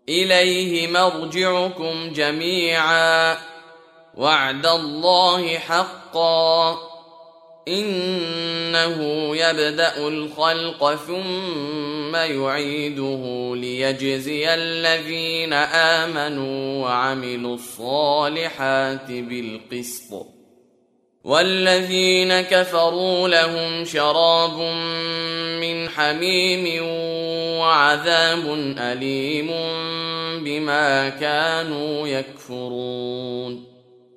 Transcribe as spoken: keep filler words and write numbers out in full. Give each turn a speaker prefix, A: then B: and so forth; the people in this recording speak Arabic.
A: إليه مرجعكم جميعا وعد الله حقا إنه يبدأ الخلق ثم يعيده ليجزي الذين آمنوا وعملوا الصالحات بالقسط والذين كفروا لهم شراب من حميم وعذاب أليم بما كانوا يكفرون